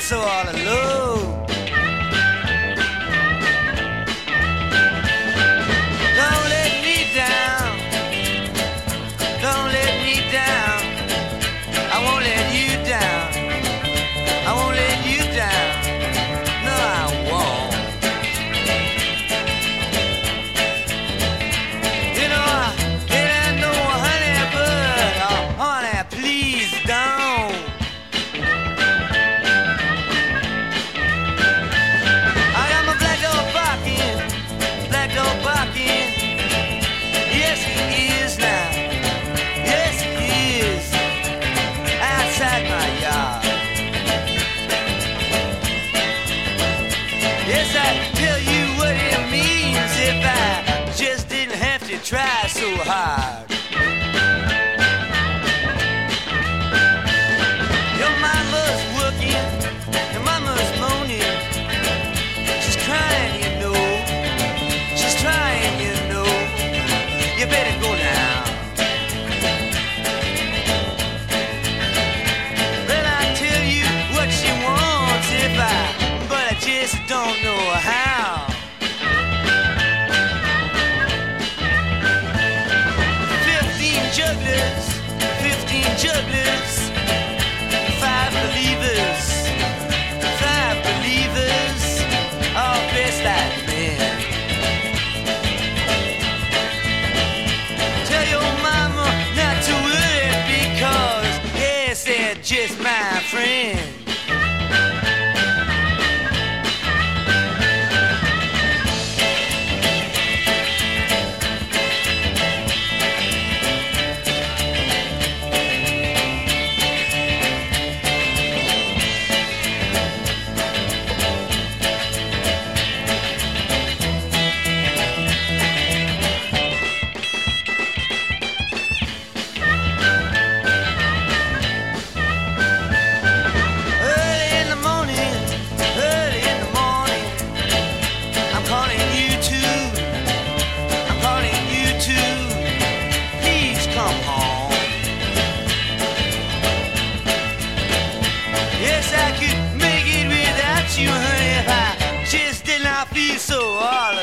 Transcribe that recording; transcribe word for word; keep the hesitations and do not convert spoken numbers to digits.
so all alone. Don't let me down. Don't let me down. I won't let you down. I won't let you down. No, I won't. You know, I didn't know, honey, but oh, honey, please don't. I got my black dog barking, black dog barking. Yes, he is now. Yes, he is. Outside my yard. Yes, I tell you what it means if I just didn't have to try so hard. Your mama's working, your mama's moaning. She's crying, you know. She's trying, you know. You better go now. Well, I tell you what she wants if I, but I just don't know how. Fifteen jugglers, fifteen jugglers, five believers, five believers, all dressed like men. Tell your mama not to worry because, yes, they're just my friends. Early in the morning, early in the morning, I'm calling you too. I'm calling you too. Please come home. Yes, I could make it without you, honey, if I just did not feel so all